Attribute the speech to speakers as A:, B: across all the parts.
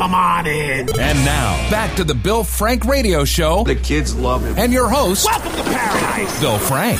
A: come on in.
B: And now, back to the Bill Frank Radio Show.
A: The kids love him.
B: And your host,
A: welcome to paradise,
B: Bill Frank.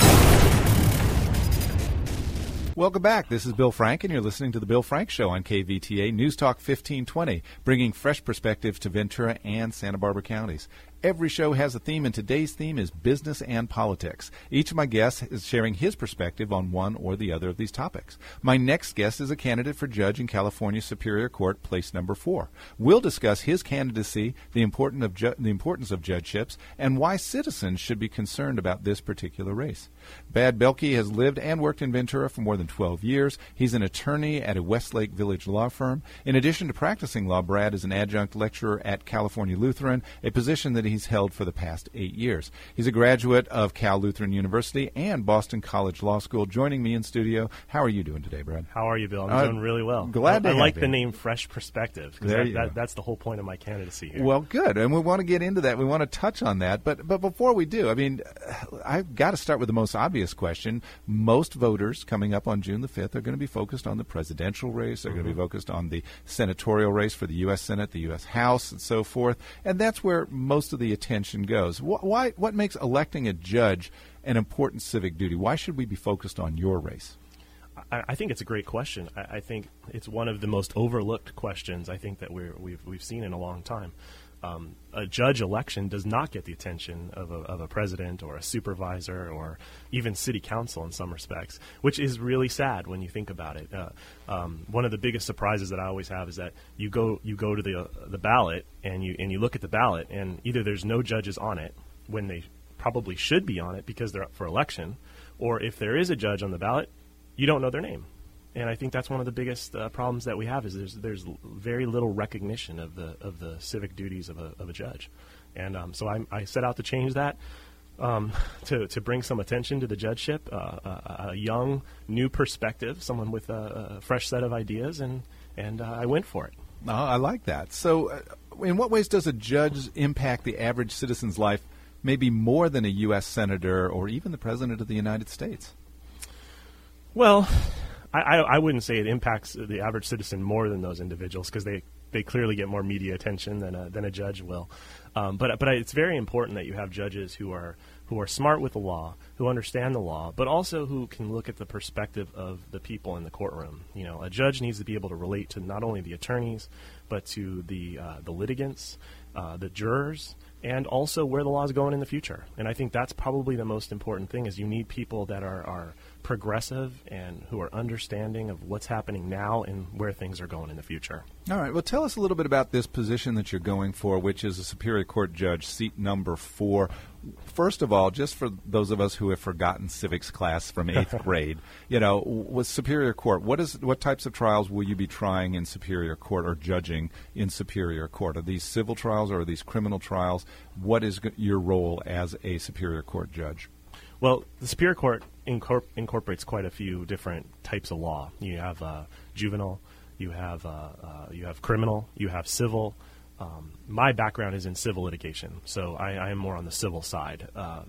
C: Welcome back. This is Bill Frank, and you're listening to The Bill Frank Show on KVTA News Talk 1520, bringing fresh perspective to Ventura and Santa Barbara counties. Every show has a theme, and today's theme is business and politics. Each of my guests is sharing his perspective on one or the other of these topics. My next guest is a candidate for judge in California Superior Court, place number 4. We'll discuss his candidacy, the importance of judgeships, and why citizens should be concerned about this particular race. Brad Belke has lived and worked in Ventura for more than 12 years. He's an attorney at a Westlake Village law firm. In addition to practicing law, Brad is an adjunct lecturer at California Lutheran, a position that he's held for the past 8 years. He's a graduate of Cal Lutheran University and Boston College Law School. Joining me in studio, how are you doing today, Brad?
D: How are you, Bill? I'm doing really well.
C: Glad to have
D: I like
C: you.
D: the name Fresh Perspective, because that's the whole point of my candidacy here.
C: Well, good, and we want to get into that. We want to touch on that, but before we do, I mean, I've got to start with the most obvious question. Most voters coming up on June the 5th are going to be focused on the presidential race. They're going to be focused on the senatorial race for the U.S. Senate, the U.S. House, and so forth, and that's where most of the attention goes. What makes electing a judge an important civic duty? Why should we be focused on your race?
D: I think it's a great question. I think it's one of the most overlooked questions I think that we've seen in a long time. A judge election does not get the attention of a president or a supervisor or even city council in some respects, which is really sad when you think about it. One of the biggest surprises that I always have is that you go to the ballot and you look at the ballot, and either there's no judges on it when they probably should be on it because they're up for election, or if there is a judge on the ballot, you don't know their name. And I think that's one of the biggest problems that we have is there's very little recognition of the civic duties of a judge, and so I set out to change that, to bring some attention to the judgeship, a young, new perspective, someone with a fresh set of ideas, and I went for it.
C: Oh, I like that. So, in what ways does a judge impact the average citizen's life, maybe more than a U.S. senator or even the president of the United States?
D: Well, I wouldn't say it impacts the average citizen more than those individuals, because they clearly get more media attention than a judge will. But it's very important that you have judges who are smart with the law, who understand the law, but also who can look at the perspective of the people in the courtroom. You know, a judge needs to be able to relate to not only the attorneys, but to the litigants, the jurors, and also where the law is going in the future. And I think that's probably the most important thing, is you need people that are progressive and who are understanding of what's happening now and where things are going in the future.
C: All right. Well, tell us a little bit about this position that you're going for, which is a Superior Court judge, seat number 4. First of all, just for those of us who have forgotten civics class from 8th grade, you know, with Superior Court, what types of trials will you be trying in Superior Court or judging in Superior Court? Are these civil trials or are these criminal trials? What is your role as a Superior Court judge?
D: Well, the Superior Court incorporates quite a few different types of law. You have juvenile, you have criminal, you have civil. My background is in civil litigation, so I am more on the civil side.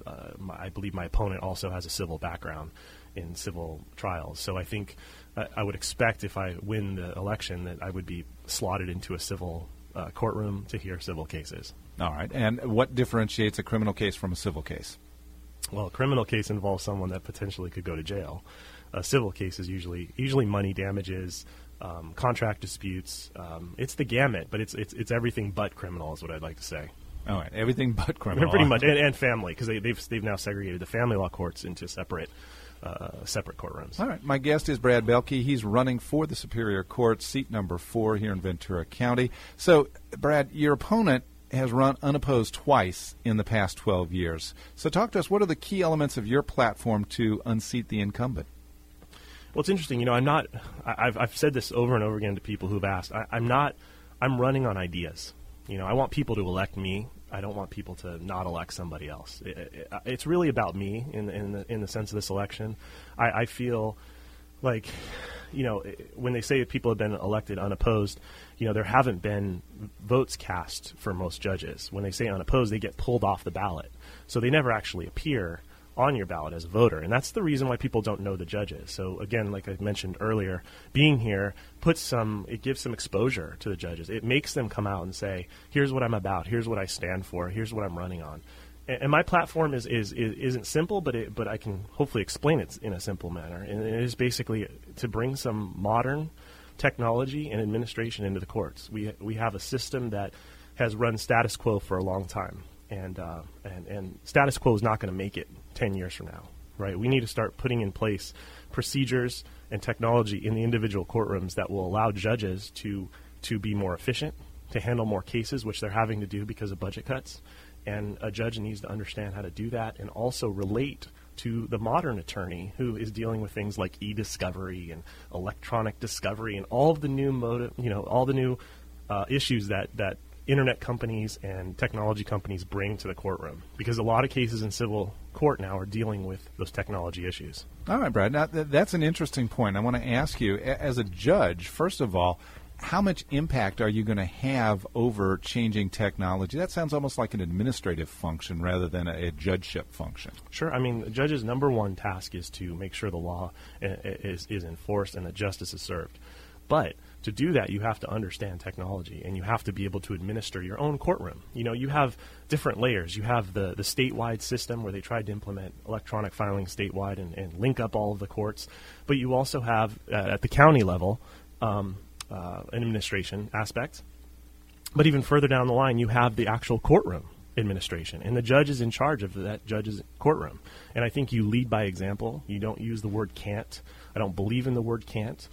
D: I believe my opponent also has a civil background in civil trials. So I think I would expect, if I win the election, that I would be slotted into a civil courtroom to hear civil cases.
C: All right. And what differentiates a criminal case from a civil case?
D: Well, a criminal case involves someone that potentially could go to jail. A civil case is usually money damages, contract disputes. It's the gamut, but it's everything but criminal is what I'd like to say.
C: All right, everything but criminal.
D: Pretty much, and family, because they've now segregated the family law courts into separate courtrooms.
C: All right, my guest is Brad Belke. He's running for the Superior Court, seat number 4 here in Ventura County. So, Brad, your opponent has run unopposed twice in the past 12 years. So talk to us, what are the key elements of your platform to unseat the incumbent?
D: Well, it's interesting. You know, I've said this over and over again to people who've asked. I'm running on ideas. You know, I want people to elect me. I don't want people to not elect somebody else. It's really about me in the sense of this election. I feel like, you know, when they say people have been elected unopposed, you know, there haven't been votes cast for most judges. When they say unopposed, they get pulled off the ballot. So they never actually appear on your ballot as a voter. And that's the reason why people don't know the judges. So again, like I mentioned earlier, being here it gives some exposure to the judges. It makes them come out and say, here's what I'm about, here's what I stand for, here's what I'm running on. And my platform isn't simple, but I can hopefully explain it in a simple manner. And it is basically to bring some modern technology and administration into the courts. We have a system that has run status quo for a long time, and status quo is not going to make it 10 years from now, right? We need to start putting in place procedures and technology in the individual courtrooms that will allow judges to be more efficient, to handle more cases, which they're having to do because of budget cuts. And a judge needs to understand how to do that and also relate to the modern attorney who is dealing with things like e-discovery and electronic discovery and all of the new issues that internet companies and technology companies bring to the courtroom, because a lot of cases in civil court now are dealing with those technology issues.
C: All right, Brad. Now, that's an interesting point. I want to ask you, as a judge, first of all, how much impact are you going to have over changing technology? That sounds almost like an administrative function rather than a judgeship function.
D: Sure. I mean, the judge's number one task is to make sure the law is enforced and that justice is served. But to do that, you have to understand technology, and you have to be able to administer your own courtroom. You have different layers. You have the statewide system where they tried to implement electronic filing statewide and link up all of the courts. But you also have, at the county level, an administration aspect. But even further down the line, you have the actual courtroom administration, and the judge is in charge of that judge's courtroom. And I think you lead by example. You don't use the word can't. I don't believe in the word can't.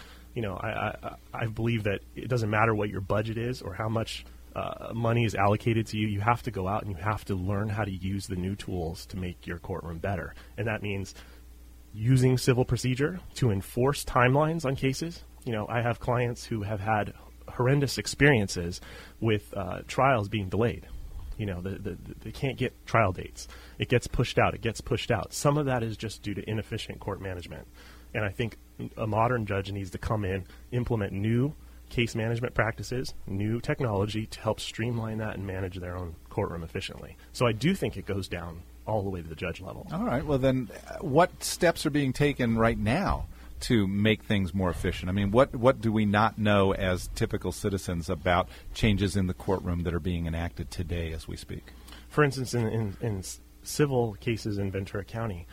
D: I believe that it doesn't matter what your budget is or how much money is allocated to you. You have to go out and you have to learn how to use the new tools to make your courtroom better. And that means using civil procedure to enforce timelines on cases. I have clients who have had horrendous experiences with trials being delayed. They can't get trial dates. It gets pushed out. Some of that is just due to inefficient court management. And I think a modern judge needs to come in, implement new case management practices, new technology to help streamline that and manage their own courtroom efficiently. So I do think it goes down all the way to the judge level.
C: All right. Well, then what steps are being taken right now to make things more efficient? I mean, what do we not know as typical citizens about changes in the courtroom that are being enacted today as we speak?
D: For instance, in civil cases in Ventura County,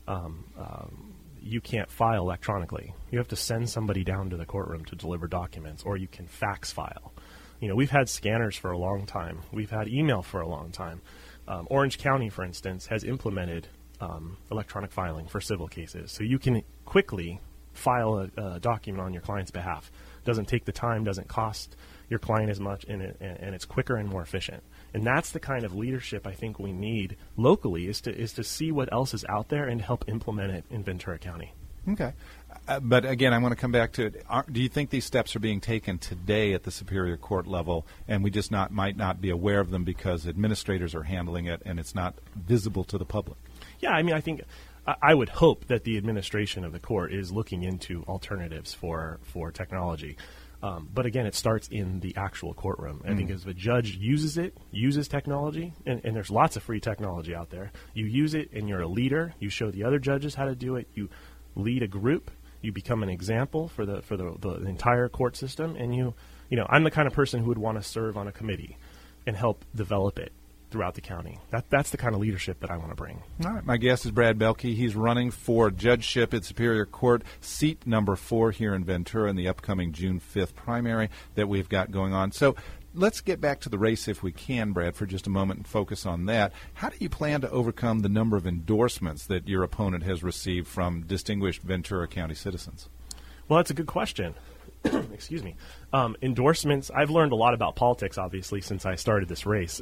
D: you can't file electronically. You have to send somebody down to the courtroom to deliver documents, or you can fax file. We've had scanners for a long time. We've had email for a long time. Orange County, for instance, has implemented electronic filing for civil cases. So you can quickly file a document on your client's behalf. Doesn't take the time, doesn't cost your client as much, and it's quicker and more efficient. And that's the kind of leadership I think we need locally, is to see what else is out there and help implement it in Ventura County.
C: Okay. But again, I want to come back to it. Do you think these steps are being taken today at the Superior Court level, and we just might not be aware of them because administrators are handling it and it's not visible to the public?
D: Yeah, I mean, I would hope that the administration of the court is looking into alternatives for technology. But again, it starts in the actual courtroom. I think if a judge uses technology, and there's lots of free technology out there, you use it and you're a leader, you show the other judges how to do it, you lead a group, you become an example for the entire court system, and I'm the kind of person who would want to serve on a committee and help develop it throughout the county. That's the kind of leadership that I want to bring.
C: All right. My guest is Brad Belke. He's running for judgeship at Superior Court, seat number 4 here in Ventura in the upcoming June 5th primary that we've got going on. So let's get back to the race if we can, Brad, for just a moment and focus on that. How do you plan to overcome the number of endorsements that your opponent has received from distinguished Ventura County citizens?
D: Well, that's a good question. Excuse me. Endorsements, I've learned a lot about politics, obviously, since I started this race.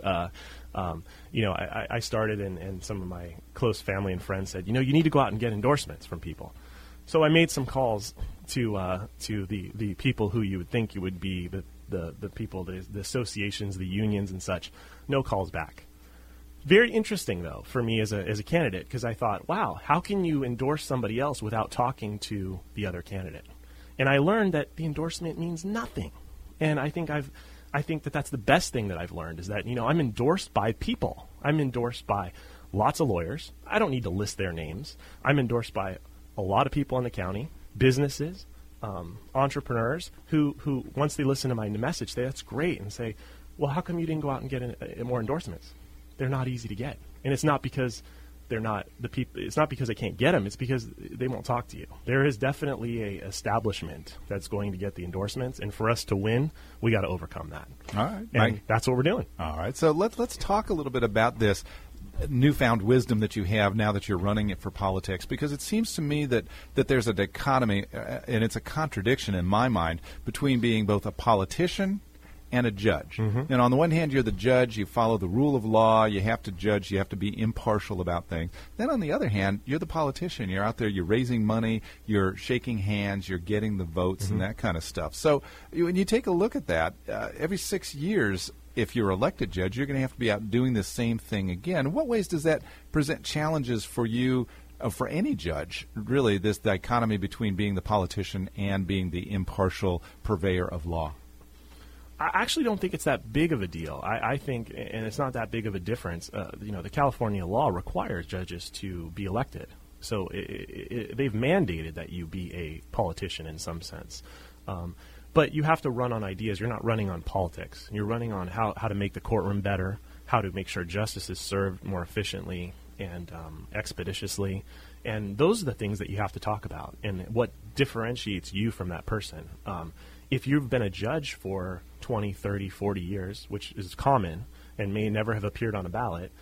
D: I started and some of my close family and friends said, you need to go out and get endorsements from people. So I made some calls to the people who you would think you would be the people, the associations, the unions and such. No calls back. Very interesting, though, for me as a candidate, because I thought, wow, how can you endorse somebody else without talking to the other candidate? And I learned that the endorsement means nothing. And I think that's the best thing that I've learned, is that, I'm endorsed by people. I'm endorsed by lots of lawyers. I don't need to list their names. I'm endorsed by a lot of people in the county, businesses, entrepreneurs who once they listen to my message, say that's great, and say, well, how come you didn't go out and get more endorsements? They're not easy to get, and it's not because they're not the people. It's not because they can't get them. It's because they won't talk to you. There is definitely a establishment that's going to get the endorsements, and for us to win, we got to overcome that.
C: All right,
D: and that's what we're doing.
C: All right, so let's talk a little bit about this newfound wisdom that you have now that you're running it for politics, because it seems to me that there's a dichotomy, and it's a contradiction in my mind, between being both a politician and a judge. And on the one hand, you're the judge, you follow the rule of law, you have to judge, you have to be impartial about things. Then on the other hand, you're the politician. You're out there, you're raising money, you're shaking hands, you're getting the votes and that kind of stuff. So when you take a look at that, every 6 years, if you're elected judge, you're going to have to be out doing the same thing again. In what ways does that present challenges for you, for any judge, really, this dichotomy between being the politician and being the impartial purveyor of law?
D: I actually don't think it's that big of a deal. I think, and it's not that big of a difference, the California law requires judges to be elected. So they've mandated that you be a politician in some sense. But you have to run on ideas. You're not running on politics. You're running on how to make the courtroom better, how to make sure justice is served more efficiently and expeditiously. And those are the things that you have to talk about and what differentiates you from that person. If you've been a judge for 20, 30, 40 years, which is common and may never have appeared on a ballot,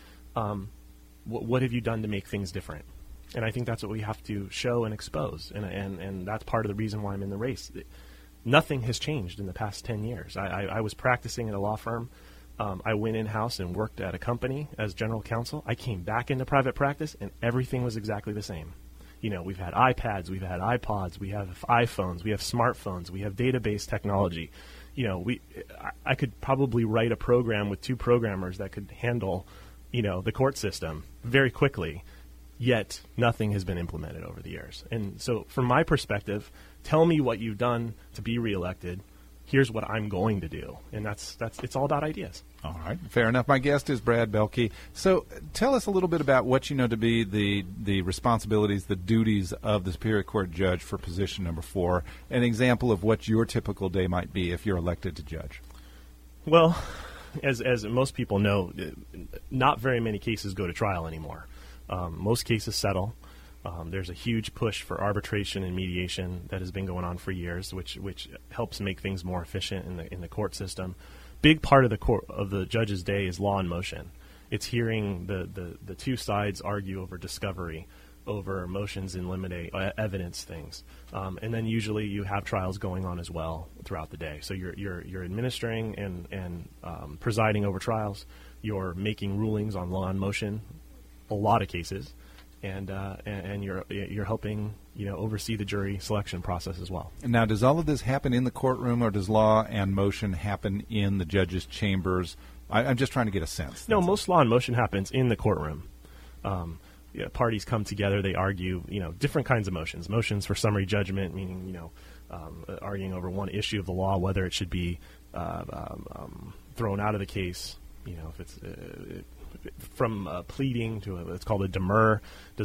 D: what have you done to make things different? And I think that's what we have to show and expose. And that's part of the reason why I'm in the race. Nothing has changed in the past 10 years. I was practicing at a law firm. I went in-house and worked at a company as general counsel. I came back into private practice, and everything was exactly the same. You know, we've had iPads, we've had iPods, we have iPhones, we have smartphones, we have database technology. You know, I could probably write a program with 2 programmers that could handle, the court system very quickly, yet nothing has been implemented over the years. And so from my perspective, tell me what you've done to be reelected. Here's what I'm going to do. And it's all about ideas.
C: All right, fair enough. My guest is Brad Belke. So tell us a little bit about what you know to be the responsibilities, the duties of the Superior Court judge for position number 4, an example of what your typical day might be if you're elected to judge.
D: Well, as most people know, not very many cases go to trial anymore. Most cases settle. There's a huge push for arbitration and mediation that has been going on for years, which helps make things more efficient in the court system. Big part of the judge's day is law in motion. It's hearing the 2 sides argue over discovery, over motions in limine, evidence things, and then usually you have trials going on as well throughout the day. So you're administering and presiding over trials. You're making rulings on law in motion, a lot of cases. And you're helping oversee the jury selection process as well.
C: Now, does all of this happen in the courtroom, or does law and motion happen in the judges' chambers? I'm just trying to get a sense.
D: No, most law and motion happens in the courtroom. Parties come together, they argue, different kinds of motions for summary judgment, meaning arguing over one issue of the law, whether it should be thrown out of the case. If it's from pleading to it's called a demur.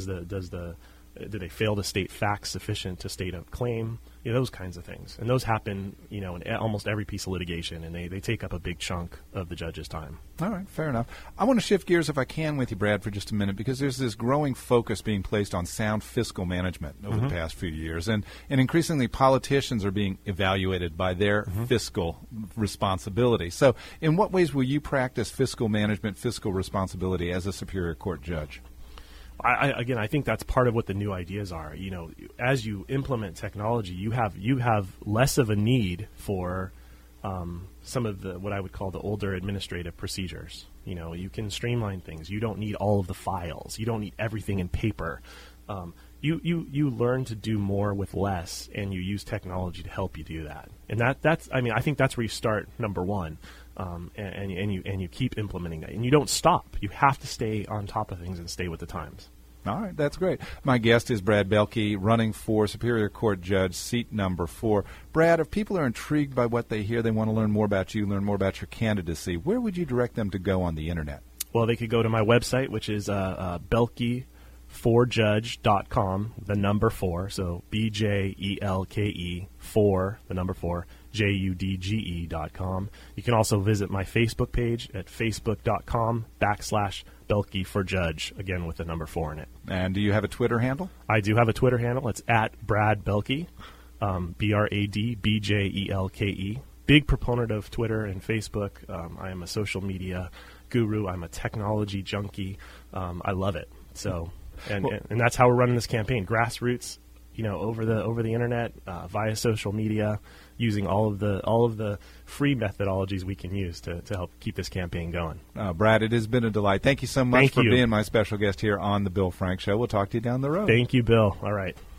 D: Do they fail to state facts sufficient to state a claim? Those kinds of things, and those happen, in almost every piece of litigation, and they take up a big chunk of the judge's time.
C: All right, fair enough. I want to shift gears, if I can, with you, Brad, for just a minute, because there's this growing focus being placed on sound fiscal management over the past few years, and increasingly politicians are being evaluated by their fiscal responsibility. So, in what ways will you practice fiscal management, fiscal responsibility as a Superior Court judge?
D: I think that's part of what the new ideas are. As you implement technology, you have less of a need for some of the what I would call the older administrative procedures. You can streamline things. You don't need all of the files. You don't need everything in paper. You learn to do more with less, and you use technology to help you do that. And I think that's where you start, number one. And you keep implementing that, and you don't stop. You have to stay on top of things and stay with the times.
C: All right, that's great. My guest is Brad Belke, running for Superior Court Judge, seat number 4. Brad, if people are intrigued by what they hear, they want to learn more about you, learn more about your candidacy, where would you direct them to go on the Internet?
D: Well, they could go to my website, which is belke4judge.com, the number 4, so BJELKE 4, the number 4, JUDGE.com. You can also visit my Facebook page at facebook.com/Belke4Judge, again with the number 4 in it.
C: And do you have a Twitter handle?
D: I do have a Twitter handle. It's at Brad Belke, BRADBJELKE. Big proponent of Twitter and Facebook. I am a social media guru. I'm a technology junkie. I love it. So, and that's how we're running this campaign. Grassroots, over the internet, via social media, using all of the free methodologies we can use to help keep this campaign going.
C: Brad, it has been a delight. Thank you so much
D: Thank
C: for
D: you.
C: being my special guest here on the Bill Frank Show. We'll talk to you down the road.
D: Thank you, Bill. All right.